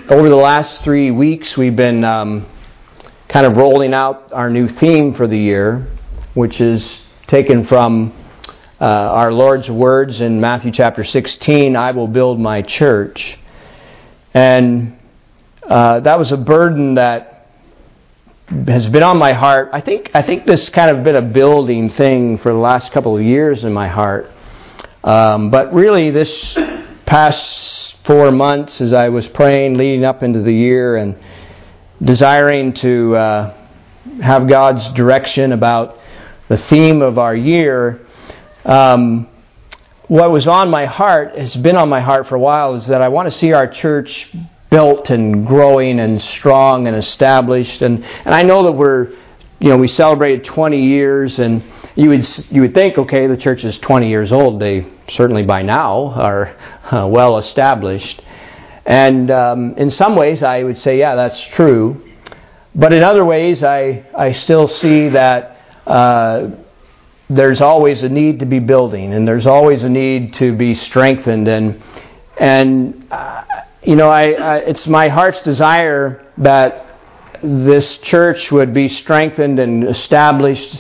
Over the last 3 weeks, we've been kind of rolling out our new theme for the year, which is taken from our Lord's words in Matthew chapter 16, I will build my church. And that was a burden that has been on my heart. I think this kind of been a building thing for the last couple of years in my heart. But really this past 4 months as I was praying leading up into the year and desiring to have God's direction about the theme of our year, what was on my heart, has been on my heart for a while, is that I want to see our church built and growing and strong and established. And I know that we celebrated 20 years, and you would think, okay, the church is 20 years old. They certainly by now are well established. And in some ways I would say, yeah, that's true. But in other ways I still see that there's always a need to be building, and there's always a need to be strengthened. And it's my heart's desire that this church would be strengthened and established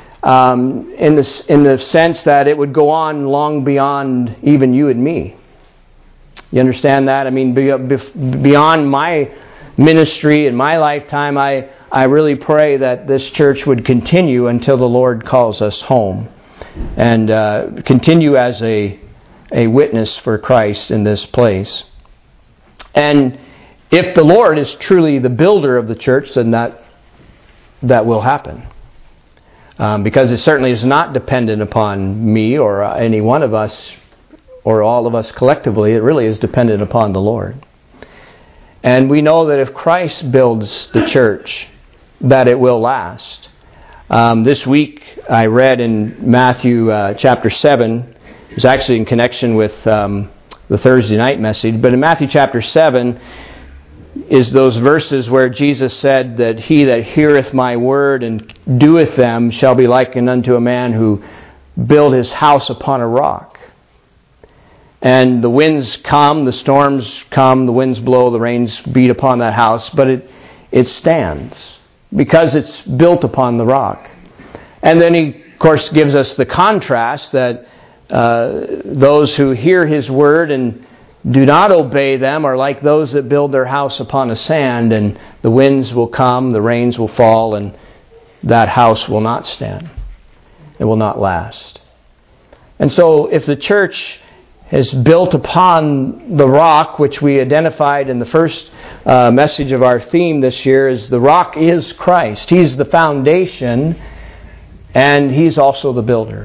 in the sense that it would go on long beyond even you and me. You understand that? I mean, beyond my ministry and my lifetime, I really pray that this church would continue until the Lord calls us home, and continue as a witness for Christ in this place. And if the Lord is truly the builder of the church, then that will happen. Because it certainly is not dependent upon me or any one of us or all of us collectively. It really is dependent upon the Lord. And we know that if Christ builds the church, that it will last. This week I read in Matthew chapter 7, it was actually in connection with the Thursday night message, but in Matthew chapter 7 is those verses where Jesus said that he that heareth my word and doeth them shall be likened unto a man who built his house upon a rock. And the winds come, the storms come, the winds blow, the rains beat upon that house, but it stands because it's built upon the rock. And then he, of course, gives us the contrast that those who hear his word and do not obey them are like those that build their house upon the sand, and the winds will come, the rains will fall, and that house will not stand. It will not last. And so if the church is built upon the rock, which we identified in the first message of our theme this year, is the rock is Christ. He's the foundation, and He's also the builder.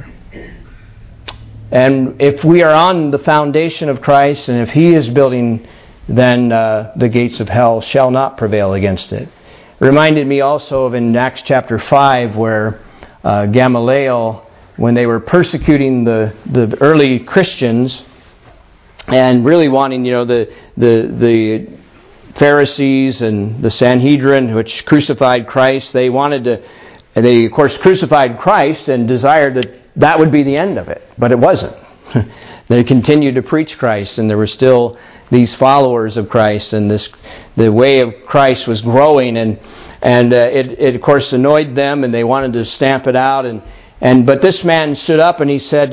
And if we are on the foundation of Christ, and if He is building, then the gates of hell shall not prevail against it. It reminded me also of in Acts chapter 5, where Gamaliel, when they were persecuting the early Christians, and really wanting, the Pharisees and the Sanhedrin, which crucified Christ, they of course crucified Christ and desired that would be the end of it. But it wasn't. They continued to preach Christ, and there were still these followers of Christ, and the way of Christ was growing, and it of course annoyed them, and they wanted to stamp it out. But this man stood up and he said,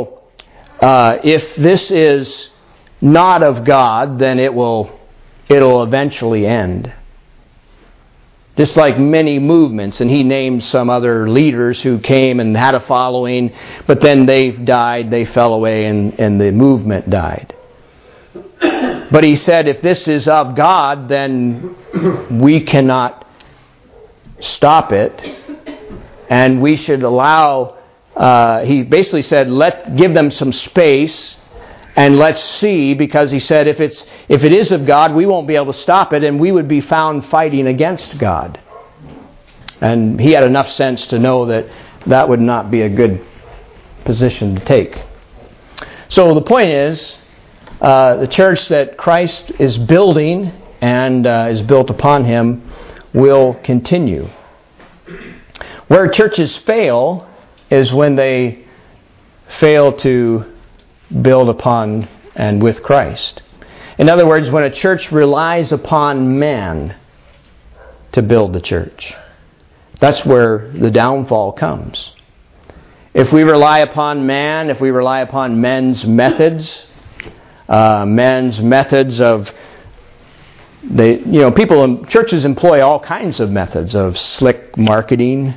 if this is not of God, then it'll eventually end. Just like many movements, and he named some other leaders who came and had a following, but then they died, they fell away, and the movement died. But he said, if this is of God, then we cannot stop it, and we should allow, he basically said, give them some space, and let's see, because he said if it is of God, we won't be able to stop it, and we would be found fighting against God. And he had enough sense to know that would not be a good position to take. So the point is, the church that Christ is building and is built upon Him will continue. Where churches fail is when they fail to build upon and with Christ. In other words, when a church relies upon man to build the church, that's where the downfall comes. If we rely upon man, if we rely upon men's methods of churches employ all kinds of methods of slick marketing,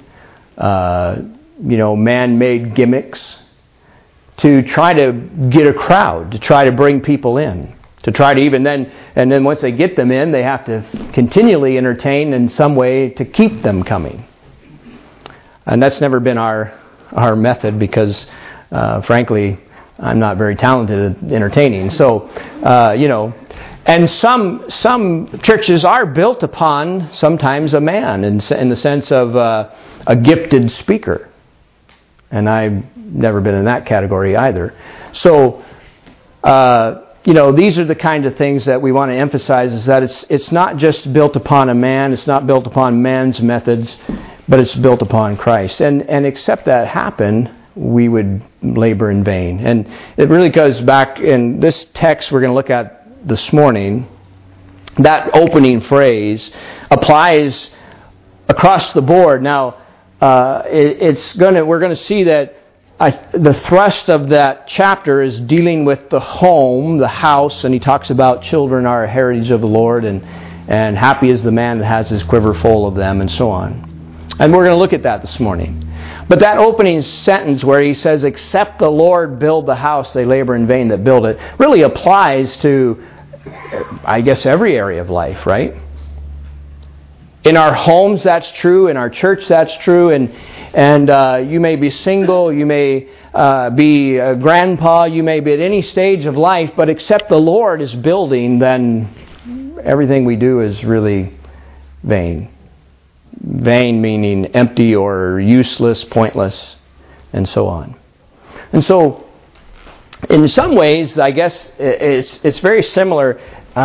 man-made gimmicks to try to get a crowd, to try to bring people in, to try to and then once they get them in, they have to continually entertain in some way to keep them coming. And that's never been our method because, frankly, I'm not very talented at entertaining. So, and some churches are built upon sometimes a man in the sense of a gifted speaker. And I've never been in that category either. So, these are the kind of things that we want to emphasize, is that it's not just built upon a man, it's not built upon man's methods, but it's built upon Christ. And except that happen, we would labor in vain. And it really goes back in this text we're going to look at this morning. That opening phrase applies across the board. Now, we're going to see that the thrust of that chapter is dealing with the home, the house, and he talks about children are a heritage of the Lord, and happy is the man that has his quiver full of them, and so on. And we're going to look at that this morning. But that opening sentence where he says, except the Lord build the house, they labor in vain that build it, really applies to, I guess, every area of life, right? In our homes, that's true. In our church, that's true. And you may be single, you may be a grandpa, you may be at any stage of life, but except the Lord is building, then everything we do is really vain. Vain meaning empty or useless, pointless, and so on. And so, in some ways, I guess it's very similar.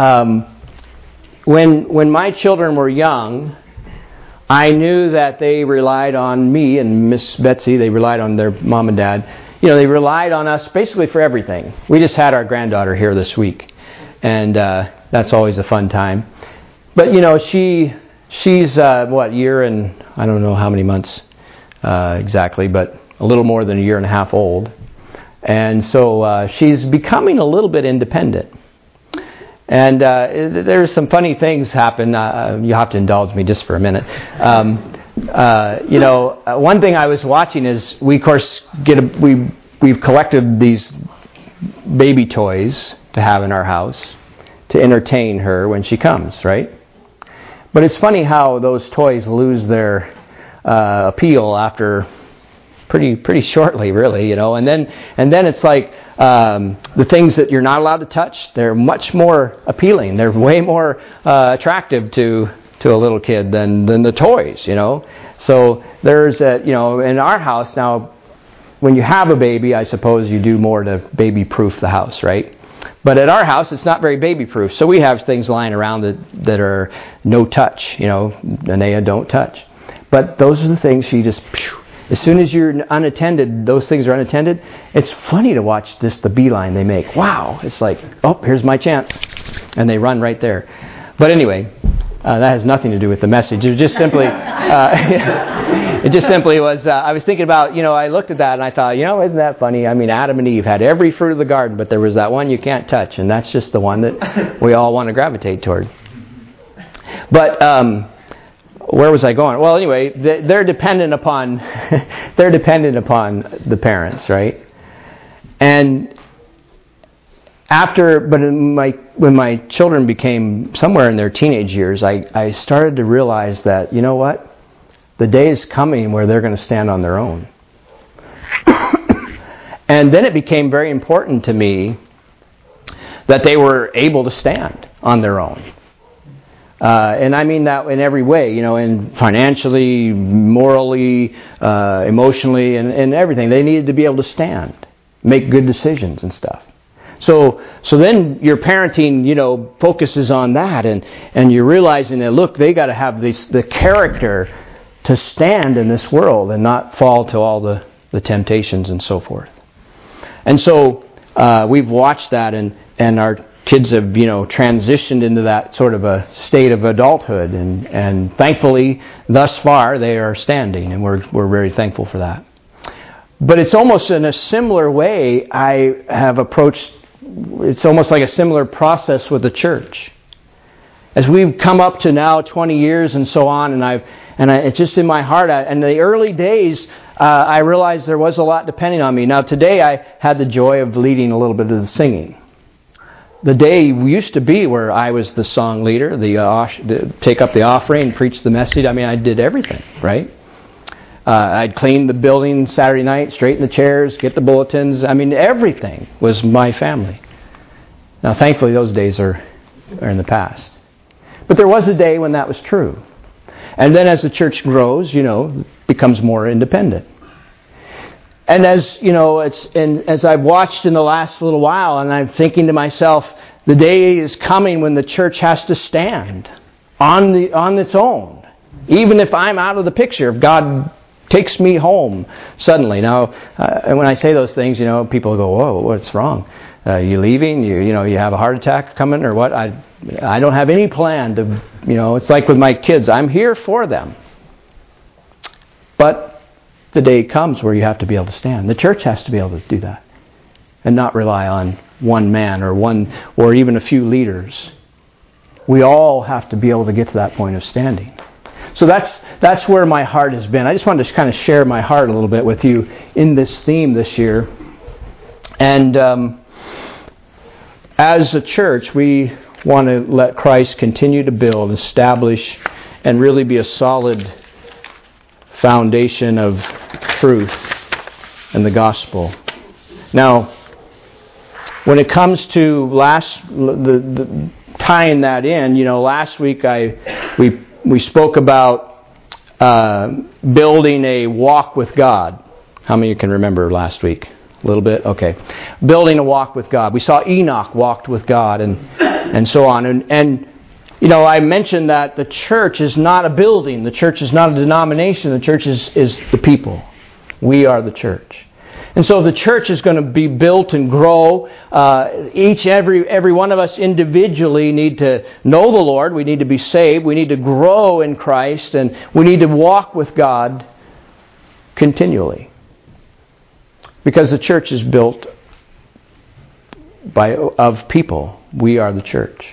When my children were young, I knew that they relied on me and Miss Betsy. They relied on their mom and dad. They relied on us basically for everything. We just had our granddaughter here this week, and that's always a fun time. But she's year and I don't know how many months exactly, but a little more than a year and a half old, and so she's becoming a little bit independent. And there's some funny things happen. You have to indulge me just for a minute. One thing I was watching is we, of course, we've collected these baby toys to have in our house to entertain her when she comes, right? But it's funny how those toys lose their appeal after pretty shortly, really, and then it's like the things that you're not allowed to touch, they're much more appealing. They're way more attractive to a little kid than the toys, So there's in our house now, when you have a baby, I suppose you do more to baby-proof the house, right? But at our house, it's not very baby-proof. So we have things lying around that are no touch, Anea, don't touch. But those are the things she just, as soon as you're unattended, those things are unattended. It's funny to watch the beeline they make. Wow. It's like, oh, here's my chance. And they run right there. But anyway, that has nothing to do with the message. It was just simply, it just simply was, I was thinking about, I looked at that and I thought, isn't that funny? I mean, Adam and Eve had every fruit of the garden, but there was that one you can't touch, and that's just the one that we all want to gravitate toward. But where was I going? Well, anyway, they're dependent upon the parents, right? And when my children became somewhere in their teenage years, I started to realize that, the day is coming where they're going to stand on their own. And then it became very important to me that they were able to stand on their own. And I mean that in every way, in financially, morally, emotionally, and everything. They needed to be able to stand, make good decisions and stuff. So then your parenting, focuses on that, and you're realizing that, look, they got to have the character to stand in this world and not fall to all the temptations and so forth. And so we've watched that, and our kids have, transitioned into that sort of a state of adulthood, and thankfully, thus far, they are standing, and we're very thankful for that. But it's almost in a similar way I have approached. It's almost like a similar process with the church. As we've come up to now 20 years and so on, it's just in my heart. In the early days, I realized there was a lot depending on me. Now today, I had the joy of leading a little bit of the singing. The day used to be where I was the song leader, take up the offering, preach the message. I did everything, right? I'd clean the building Saturday night, straighten the chairs, get the bulletins. Everything was my family. Now, thankfully, those days are in the past. But there was a day when that was true. And then as the church grows, it becomes more independent. And as I've watched in the last little while, and I'm thinking to myself, the day is coming when the church has to stand on its own. Even if I'm out of the picture, if God takes me home suddenly. Now, when I say those things, people go, "Whoa, what's wrong? You leaving? You have a heart attack coming or what?" I don't have any plan to, it's like with my kids. I'm here for them. But the day comes where you have to be able to stand. The church has to be able to do that and not rely on one man or even a few leaders. We all have to be able to get to that point of standing. So that's where my heart has been. I just wanted to kind of share my heart a little bit with you in this theme this year. And as a church, we want to let Christ continue to build, establish, and really be a solid foundation of truth and the gospel. Now, when it comes to the tying that in, last week we spoke about building a walk with God. How many of you can remember last week? A little bit? Okay. Building a walk with God. We saw Enoch walked with God and so on. And I mentioned that the church is not a building. The church is not a denomination. The church is the people. We are the church. And so the church is going to be built and grow. Every one of us individually need to know the Lord. We need to be saved. We need to grow in Christ. And we need to walk with God continually. Because the church is built of people. We are the church.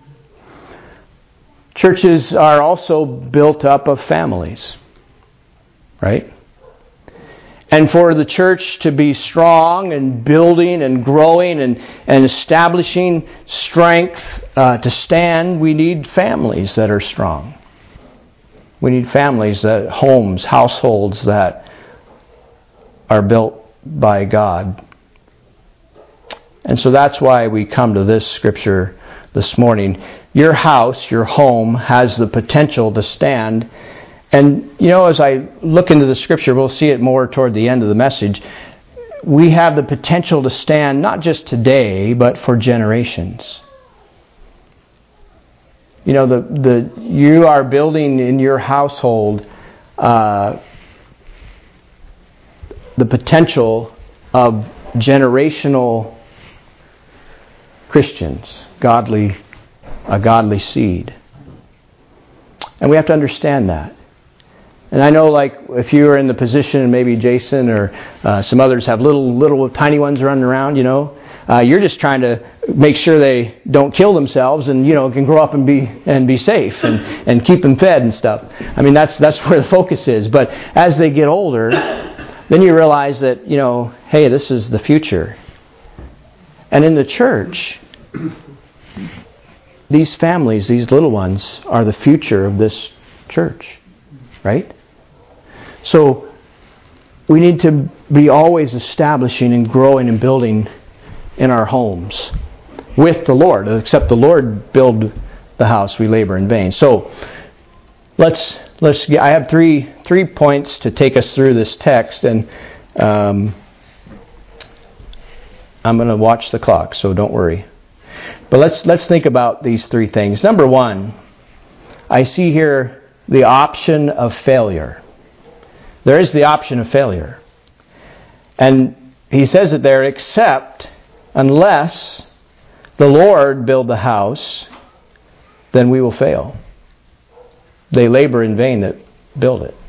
Churches are also built up of families. Right? And for the church to be strong and building and growing and establishing strength to stand, we need families that are strong. We need families, homes, households that are built by God. And so that's why we come to this scripture this morning. Your house, your home, has the potential to stand. And, as I look into the scripture, we'll see it more toward the end of the message. We have the potential to stand not just today, but for generations. You are building in your household the potential of generational Christians, a godly seed. And we have to understand that. And I know, like, if you are in the position, maybe Jason or some others have little tiny ones running around, you're just trying to make sure they don't kill themselves and, can grow up and be safe and keep them fed and stuff. That's where the focus is. But as they get older, then you realize that, hey, this is the future. And in the church, these families, these little ones, are the future of this church. Right? So we need to be always establishing and growing and building in our homes with the Lord. Except the Lord build the house, we labor in vain. So I have three points to take us through this text, and I'm going to watch the clock, so don't worry. But let's think about these three things. Number one, I see here the option of failure. There is the option of failure. And he says it there, unless the Lord build the house, then we will fail. They labor in vain that build it.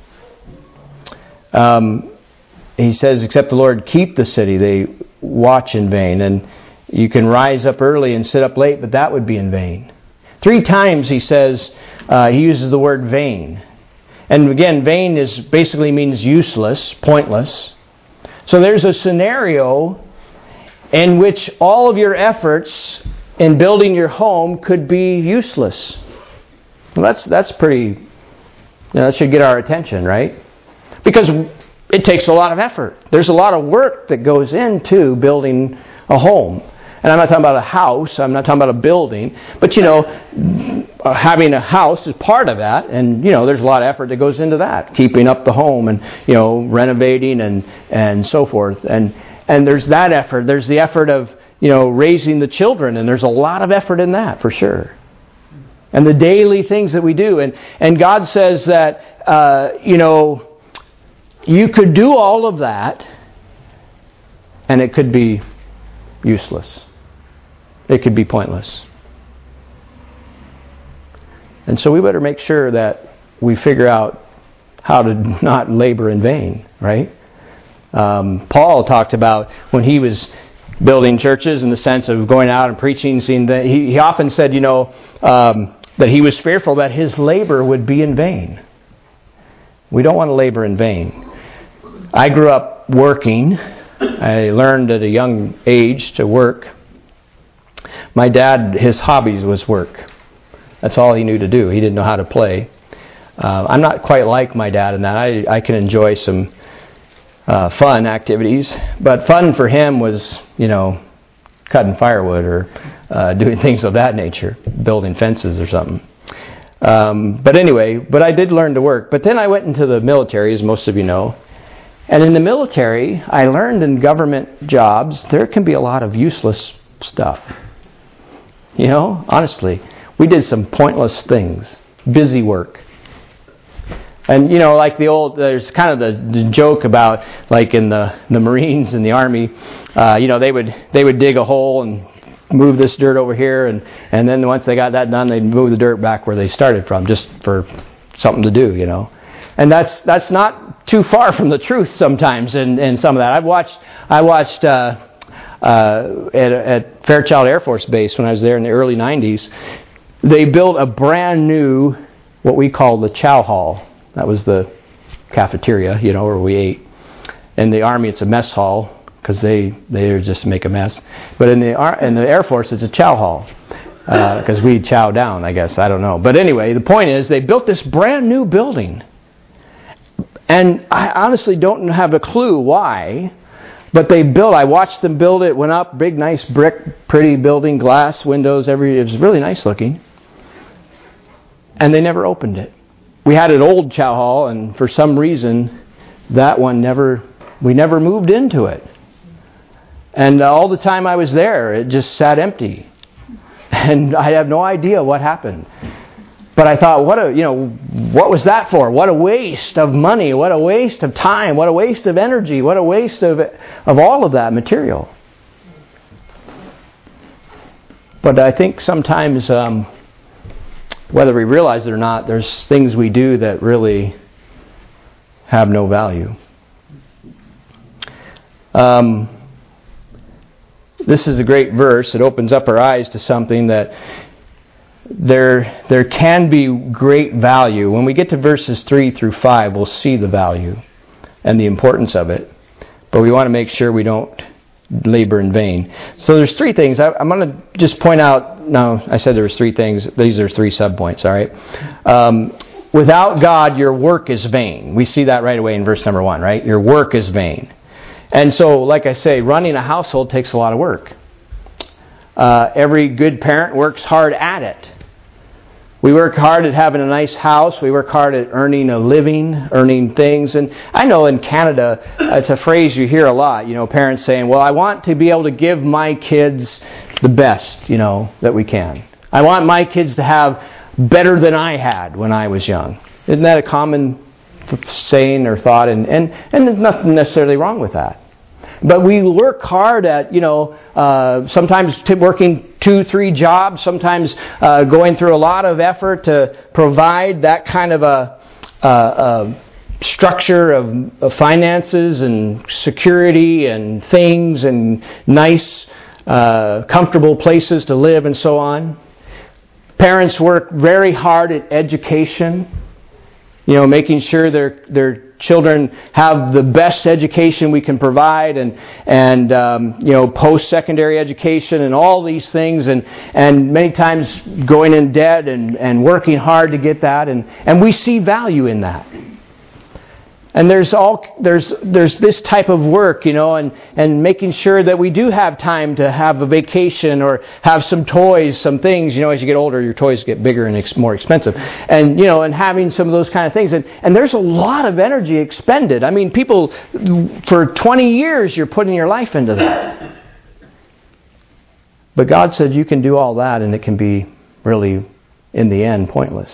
He says, except the Lord keep the city, they watch in vain. And you can rise up early and sit up late, but that would be in vain. 3 times he says, he uses the word vain. And again, vain basically means useless, pointless. So there's a scenario in which all of your efforts in building your home could be useless. Well, that's pretty, that should get our attention, right? Because it takes a lot of effort. There's a lot of work that goes into building a home. And I'm not talking about a house, I'm not talking about a building, but having a house is part of that, and there's a lot of effort that goes into that, keeping up the home and renovating and so forth. And there's that effort. There's the effort of raising the children, and there's a lot of effort in that for sure. And the daily things that we do, and God says that you could do all of that, and it could be useless. It could be pointless. And so we better make sure that we figure out how to not labor in vain, right? Paul talked about when he was building churches in the sense of going out and preaching, seeing that he often said, that he was fearful that his labor would be in vain. We don't want to labor in vain. I grew up working. I learned at a young age to work. My dad, his hobbies was work. That's all he knew to do. He didn't know how to play. I'm not quite like my dad in that. I can enjoy some fun activities, but fun for him was, cutting firewood or doing things of that nature, building fences or something. But I did learn to work. But then I went into the military, as most of you know. And in the military, I learned in government jobs, there can be a lot of useless stuff. Honestly, we did some pointless things, busy work. And, like there's kind of the joke about, like in the Marines and the Army, they would dig a hole and move this dirt over here, and then once they got that done, they'd move the dirt back where they started from, just for something to do, And that's not too far from the truth sometimes in some of that. I watched at Fairchild Air Force Base when I was there in the early 90s. They built a brand new, what we call the chow hall. That was the cafeteria, where we ate. In the Army, it's a mess hall because they're just make a mess. But in the Air Force, it's a chow hall because we chow down, I guess. I don't know. But anyway, the point is they built this brand new building. And I honestly don't have a clue why, but I watched them build it, went up, big, nice brick, pretty building, glass, windows, it was really nice looking. And they never opened it. We had an old chow hall, and for some reason, that one we never moved into it. And all the time I was there, it just sat empty. And I have no idea what happened. But I thought, what was that for? What a waste of money, what a waste of time, what a waste of energy, what a waste of all of that material. But I think sometimes, whether we realize it or not, there's things we do that really have no value. This is a great verse. It opens up our eyes to something that there can be great value. When we get to verses 3 through 5, we'll see the value and the importance of it. But we want to make sure we don't labor in vain. So there's 3 things. I'm going to just point out, no, I said there was 3 things. These are 3 subpoints, all right? Without God, your work is vain. We see that right away in verse number 1, right? Your work is vain. And so, like I say, running a household takes a lot of work. Every good parent works hard at it. We work hard at having a nice house. We work hard at earning a living, earning things. And I know in Canada, it's a phrase you hear a lot. Parents saying, well, I want to be able to give my kids the best, that we can. I want my kids to have better than I had when I was young. Isn't that a common saying or thought? And there's nothing necessarily wrong with that. But we work hard at, sometimes working 2-3 jobs, sometimes going through a lot of effort to provide that kind of a structure of finances and security and things and nice, comfortable places to live and so on. Parents work very hard at education, making sure their children have the best education we can provide, and post-secondary education and all these things, and many times going in debt and working hard to get that, and we see value in that. And there's this type of work, and making sure that we do have time to have a vacation or have some toys, some things. As you get older, your toys get bigger and more expensive, and and having some of those kind of things. And there's a lot of energy expended. I mean, people, for 20 years, you're putting your life into that. But God said you can do all that, and it can be really, in the end, pointless.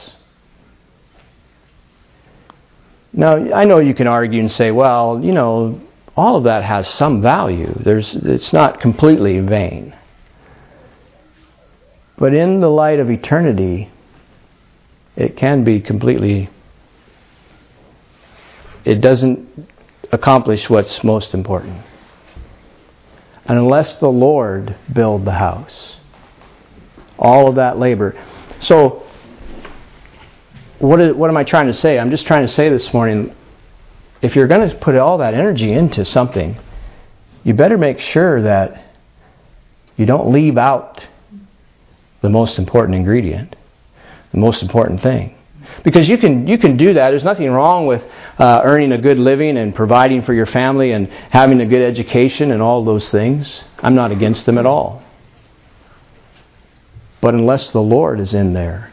Now, I know you can argue and say, well, all of that has some value. It's not completely vain. But in the light of eternity, it can be completely... It doesn't accomplish what's most important. And unless the Lord build the house, all of that labor. So, what am I trying to say? I'm just trying to say this morning, if you're going to put all that energy into something, you better make sure that you don't leave out the most important ingredient, the most important thing. Because you can do that. There's nothing wrong with earning a good living and providing for your family and having a good education and all those things. I'm not against them at all. But unless the Lord is in there,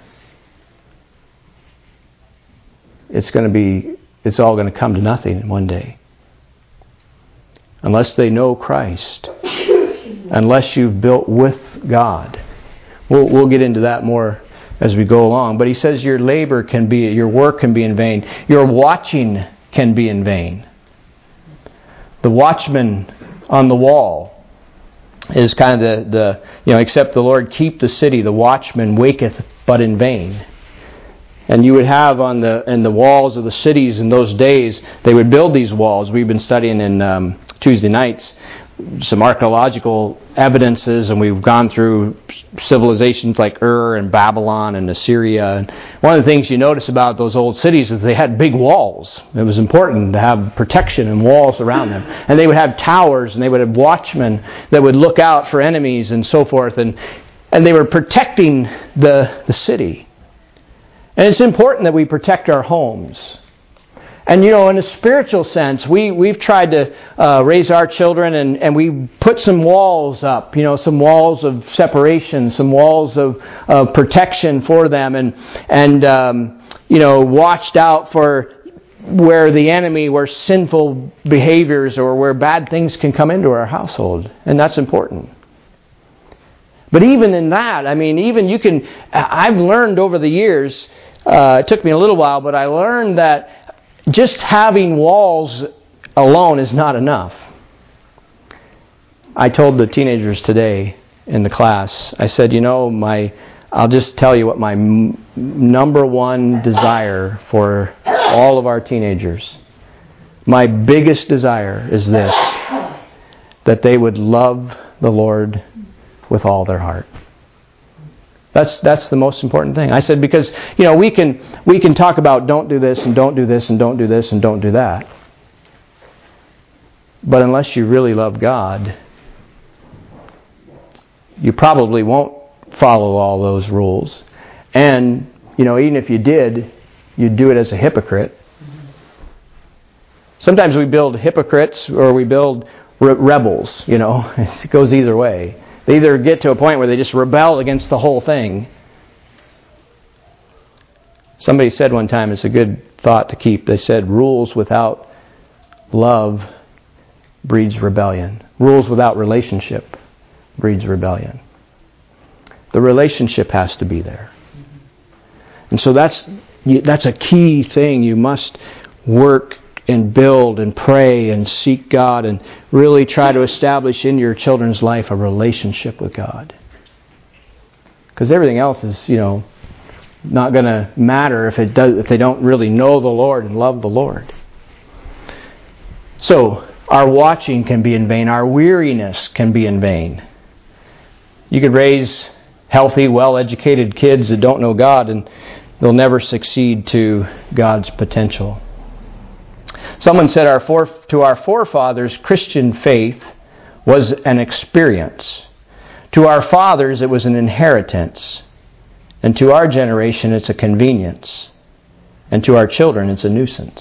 it's all going to come to nothing one day. Unless they know Christ, unless you've built with God. We'll get into that more as we go along. But he says your work can be in vain. Your watching can be in vain. The watchman on the wall is kind of the except the Lord keep the city, the watchman waketh but in vain. And you would have in the walls of the cities in those days, they would build these walls. We've been studying in Tuesday nights some archaeological evidences, and we've gone through civilizations like Ur and Babylon and Assyria. And one of the things you notice about those old cities is they had big walls. It was important to have protection and walls around them. And they would have towers, and they would have watchmen that would look out for enemies and so forth. And they were protecting the city. And it's important that we protect our homes. And in a spiritual sense, we've tried to raise our children, and we put some walls up, some walls of separation, some walls of protection for them, and watched out for where the enemy, where sinful behaviors or where bad things can come into our household. And that's important. But even in that, I've learned over the years, it took me a little while, but I learned that just having walls alone is not enough. I told the teenagers today in the class, I said, I'll just tell you what my number one desire for all of our teenagers, my biggest desire is this, that they would love the Lord with all their heart. That's the most important thing. I said, because we can talk about don't do this and don't do this and don't do this and don't do that. But unless you really love God, you probably won't follow all those rules. And even if you did, you'd do it as a hypocrite. Sometimes we build hypocrites or we build rebels. It goes either way. They either get to a point where they just rebel against the whole thing. Somebody said one time, it's a good thought to keep, they said, rules without love breeds rebellion. Rules without relationship breeds rebellion. The relationship has to be there. And so that's a key thing. You must work and build and pray and seek God and really try to establish in your children's life a relationship with God. Because everything else is, not going to matter if they don't really know the Lord and love the Lord. So, our watching can be in vain. Our weariness can be in vain. You could raise healthy, well-educated kids that don't know God, and they'll never succeed to God's potential. Someone said to our forefathers, Christian faith was an experience. To our fathers, it was an inheritance. And to our generation, it's a convenience. And to our children, it's a nuisance.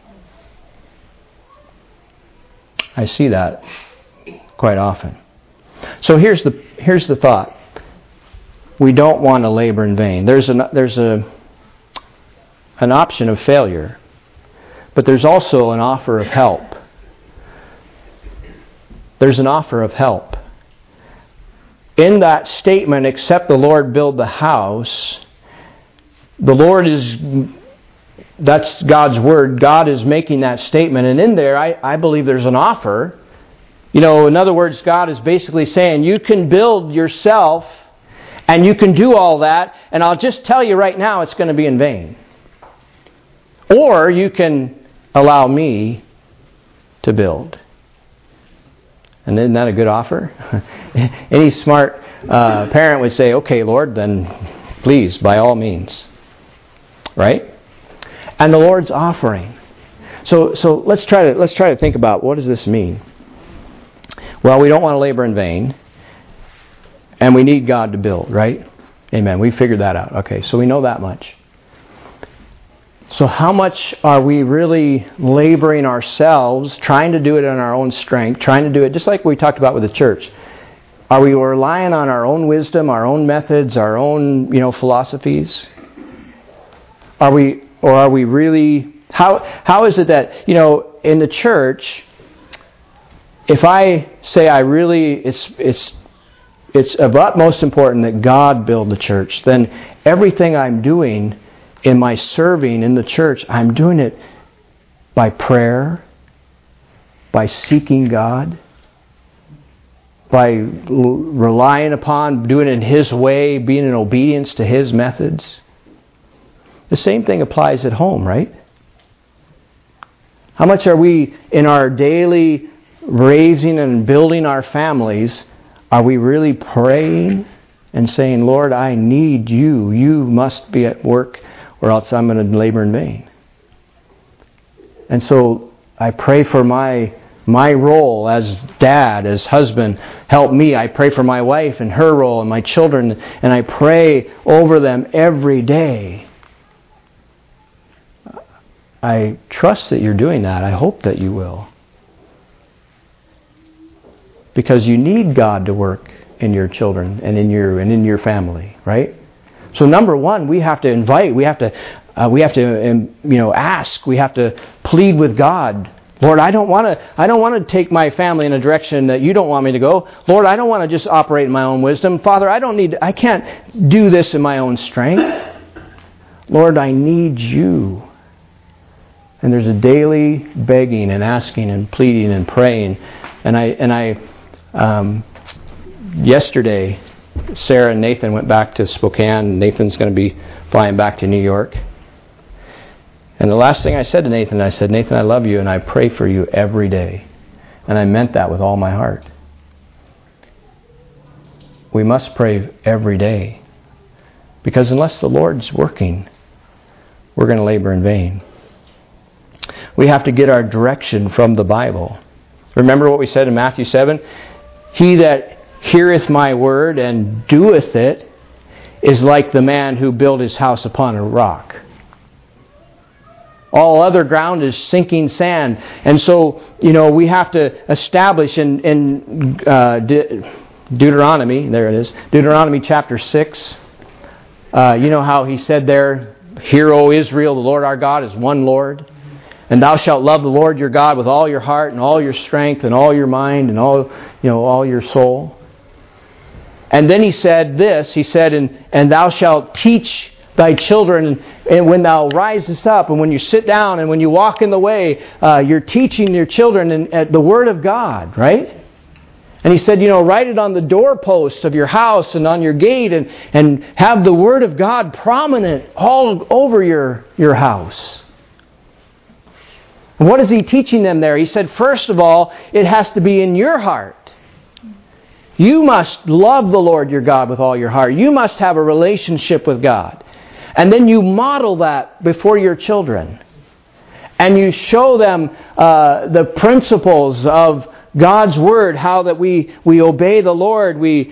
I see that quite often. So here's the thought. We don't want to labor in vain. There's an option of failure, but there's also an offer of help. There's an offer of help. In that statement, except the Lord build the house, that's God's word. God is making that statement. And in there, I believe there's an offer. In other words, God is basically saying, you can build yourself and you can do all that, and I'll just tell you right now, it's going to be in vain. Or you can allow me to build. And isn't that a good offer? Any smart parent would say, okay, Lord, then please, by all means. Right? And the Lord's offering. So let's try to think about, what does this mean? Well, we don't want to labor in vain. And we need God to build, right? Amen. We figured that out. Okay, so we know that much. So how much are we really laboring ourselves, trying to do it in our own strength, trying to do it just like we talked about with the church? Are we relying on our own wisdom, our own methods, our own, philosophies? Are we really, how is it that, in the church, if I say it's of utmost importance that God build the church, then everything I'm doing in my serving in the church, I'm doing it by prayer, by seeking God, by relying upon doing it in His way, being in obedience to His methods. The same thing applies at home, right? How much are we in our daily raising and building our families? Are we really praying and saying, Lord, I need you. You must be at work or else I'm going to labor in vain. And so I pray for my role as dad, as husband. Help me. I pray for my wife and her role and my children. And I pray over them every day. I trust that you're doing that. I hope that you will. Because you need God to work in your children and in your family, right? So number one, we have to invite, we have to ask, we have to plead with God. Lord, I don't want to take my family in a direction that you don't want me to go. Lord, I don't want to just operate in my own wisdom. Father, I can't do this in my own strength. Lord, I need you. And there's a daily begging and asking and pleading and praying. Yesterday, Sarah and Nathan went back to Spokane. Nathan's going to be flying back to New York. And the last thing I said to Nathan, Nathan, I love you and I pray for you every day. And I meant that with all my heart. We must pray every day. Because unless the Lord's working, we're going to labor in vain. We have to get our direction from the Bible. Remember what we said in Matthew 7? He that heareth my word and doeth it is like the man who built his house upon a rock. All other ground is sinking sand. And so, we have to establish in Deuteronomy, there it is, Deuteronomy chapter 6. How he said there, Hear, O Israel, the Lord our God is one Lord. And thou shalt love the Lord your God with all your heart and all your strength and all your mind and all your soul. And then he said this, and thou shalt teach thy children, and when thou risest up, and when you sit down, and when you walk in the way, you're teaching your children the Word of God, right? And he said, write it on the doorposts of your house and on your gate, and have the Word of God prominent all over your house. And what is he teaching them there? He said, first of all, it has to be in your heart. You must love the Lord your God with all your heart. You must have a relationship with God. And then you model that before your children. And you show them the principles of God's Word, how that we obey the Lord. And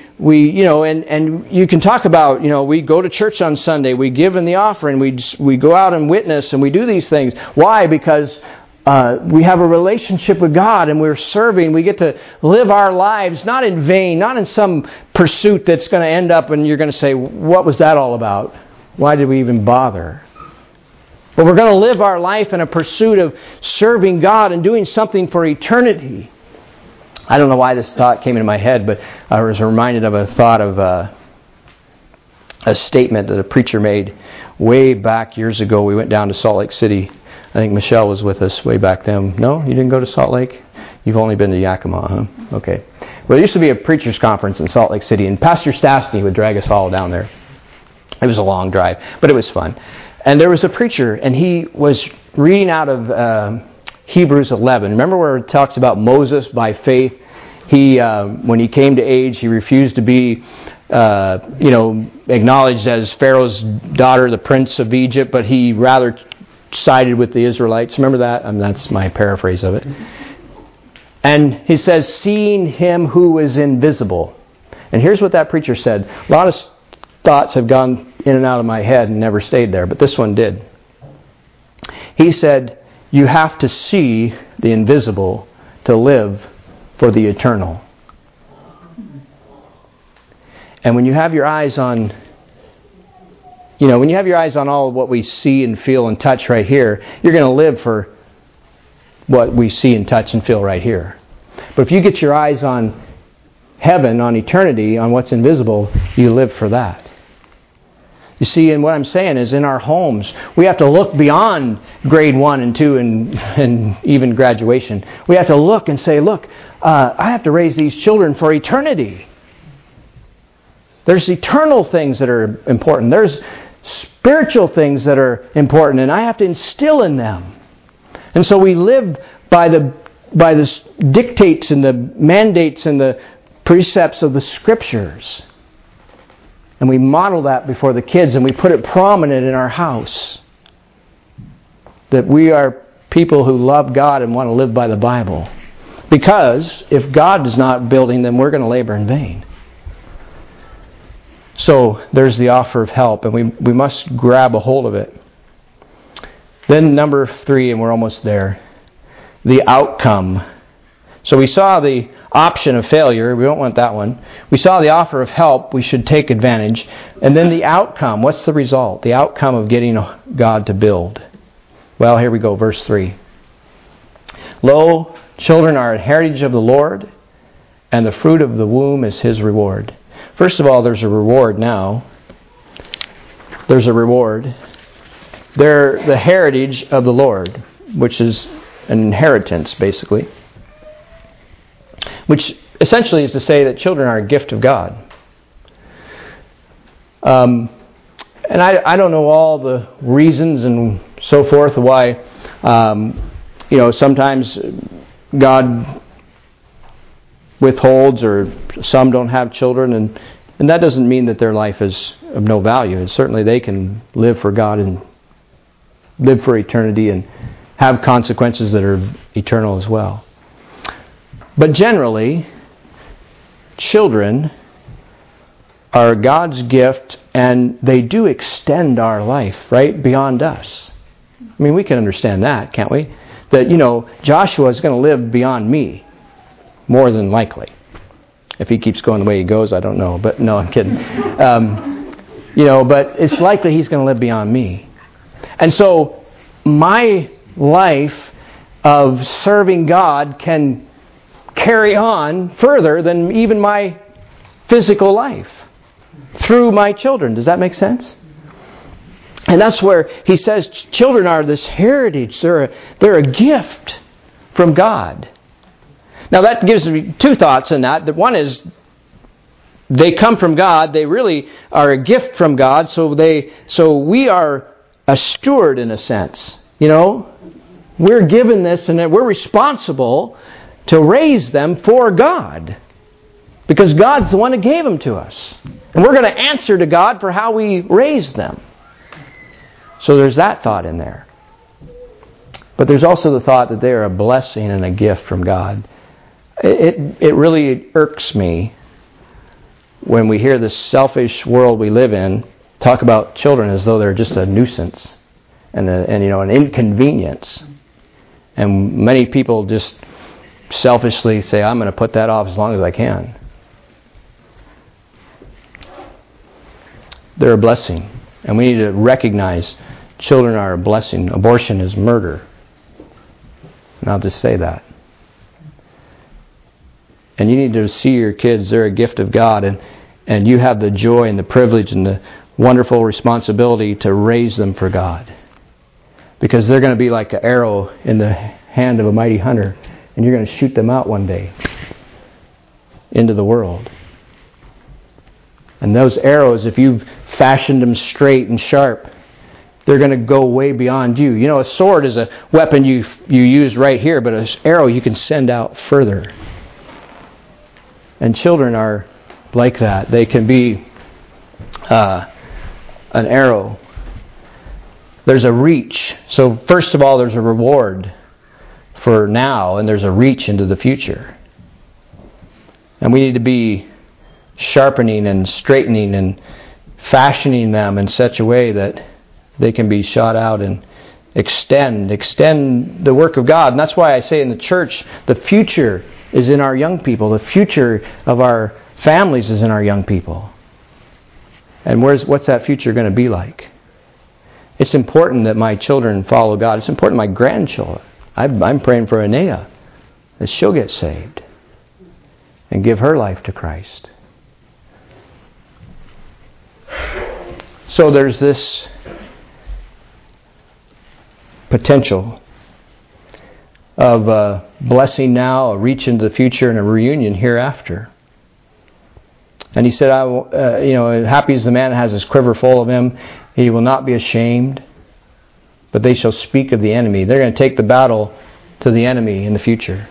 you can talk about, we go to church on Sunday, we give in the offering, we go out and witness, and we do these things. Why? Because we have a relationship with God, and we're serving. We get to live our lives not in vain, not in some pursuit that's going to end up and you're going to say, what was that all about? Why did we even bother? But we're going to live our life in a pursuit of serving God and doing something for eternity. I don't know why this thought came into my head, but I was reminded of a thought of a statement that a preacher made way back years ago. We went down to Salt Lake City. I think Michelle was with us way back then. No? You didn't go to Salt Lake? You've only been to Yakima, huh? Okay. Well, there used to be a preacher's conference in Salt Lake City, and Pastor Stastny would drag us all down there. It was a long drive, but it was fun. And there was a preacher, and he was reading out of Hebrews 11. Remember where it talks about Moses by faith? He, when he came to age, he refused to be, acknowledged as Pharaoh's daughter, the prince of Egypt, but he rather sided with the Israelites. Remember that? That's my paraphrase of it. And he says, seeing him who is invisible. And here's what that preacher said. A lot of thoughts have gone in and out of my head and never stayed there, but this one did. He said, you have to see the invisible to live for the eternal. And when you have your eyes on when you have your eyes on all of what we see and feel and touch right here, you're going to live for what we see and touch and feel right here. But if you get your eyes on heaven, on eternity, on what's invisible, you live for that. You see, and what I'm saying is in our homes, we have to look beyond grade 1 and 2 and even graduation. We have to look and say, look, I have to raise these children for eternity. There's eternal things that are important. There's spiritual things that are important, and I have to instill in them. And so we live by the dictates and the mandates and the precepts of the Scriptures. And we model that before the kids, and we put it prominent in our house. That we are people who love God and want to live by the Bible. Because if God is not building them, we're going to labor in vain. So there's the offer of help, and we must grab a hold of it. Then number 3, and we're almost there, the outcome. So we saw the option of failure. We don't want that one. We saw the offer of help. We should take advantage. And then the outcome. What's the result? The outcome of getting God to build. Well, here we go. Verse 3. Lo, children are a heritage of the Lord, and the fruit of the womb is His reward. First of all, there's a reward now. There's a reward. They're the heritage of the Lord, which is an inheritance, basically. Which essentially is to say that children are a gift of God. And I don't know all the reasons and so forth why, sometimes God withholds or some don't have children, and that doesn't mean that their life is of no value. And certainly they can live for God and live for eternity and have consequences that are eternal as well. But generally, children are God's gift, and they do extend our life, right, beyond us. I mean, we can understand that, can't we? That, Joshua is going to live beyond me, more than likely. If he keeps going the way he goes, I don't know. But no, I'm kidding. But it's likely he's going to live beyond me. And so my life of serving God can carry on further than even my physical life through my children. Does that make sense? And that's where he says children are this heritage. They're a gift from God. Now that gives me two thoughts in that. One is they come from God. They really are a gift from God. So we are a steward in a sense. You know, we're given this and we're responsible to raise them for God. Because God's the one that gave them to us. And we're going to answer to God for how we raise them. So there's that thought in there. But there's also the thought that they are a blessing and a gift from God. It really irks me when we hear this selfish world we live in talk about children as though they're just a nuisance and an inconvenience. And many people just selfishly say, I'm going to put that off as long as I can. They're a blessing. And we need to recognize children are a blessing. Abortion is murder. And I'll just say that. And you need to see your kids, they're a gift of God. And you have the joy and the privilege and the wonderful responsibility to raise them for God. Because they're going to be like an arrow in the hand of a mighty hunter. And you're going to shoot them out one day into the world. And those arrows, if you've fashioned them straight and sharp, they're going to go way beyond you. You know, a sword is a weapon you use right here, but an arrow you can send out further. And children are like that. They can be an arrow. There's a reach. So first of all, there's a reward for now, and there's a reach into the future. And we need to be sharpening and straightening and fashioning them in such a way that they can be shot out and extend the work of God. And that's why I say in the church, the future is in our young people. The future of our families is in our young people. And what's that future going to be like? It's important that my children follow God. It's important my grandchildren. I'm praying for Anea, that she'll get saved and give her life to Christ. So there's this potential of a blessing now, a reach into the future, and a reunion hereafter. And he said, happy is the man that has his quiver full of him. He will not be ashamed, but they shall speak of the enemy. They're going to take the battle to the enemy in the future.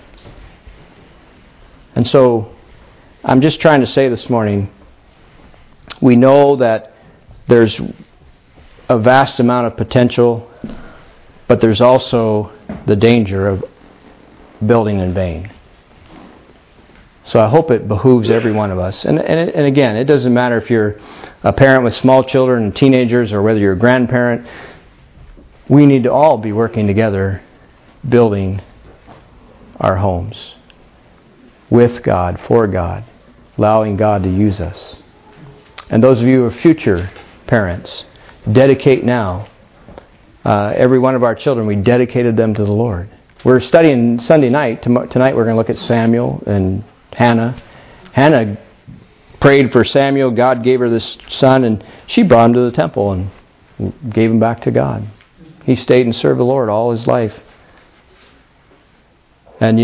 And so, I'm just trying to say this morning, we know that there's a vast amount of potential, but there's also the danger of building in vain. So I hope it behooves every one of us. And again, it doesn't matter if you're a parent with small children and teenagers or whether you're a grandparent. We need to all be working together, building our homes with God, for God, allowing God to use us. And those of you who are future parents, dedicate now. Every one of our children, we dedicated them to the Lord. We're studying Sunday night. Tonight we're going to look at Samuel and Hannah. Hannah prayed for Samuel. God gave her this son, and she brought him to the temple and gave him back to God. He stayed and served the Lord all his life. And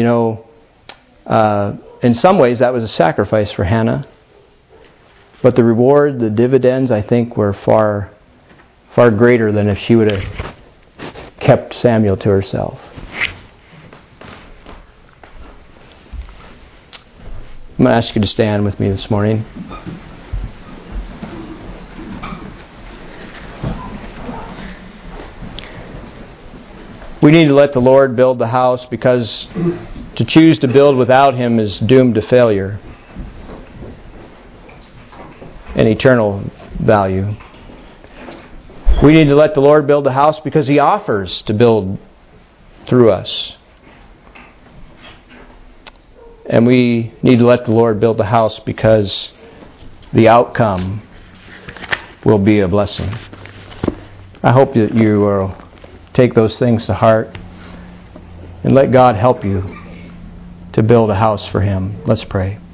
in some ways that was a sacrifice for Hannah. But the reward, the dividends, I think, were far, far greater than if she would have kept Samuel to herself. I'm going to ask you to stand with me this morning. We need to let the Lord build the house, because to choose to build without Him is doomed to failure and eternal value. We need to let the Lord build the house because He offers to build through us. And we need to let the Lord build the house because the outcome will be a blessing. I hope that you will take those things to heart and let God help you to build a house for Him. Let's pray.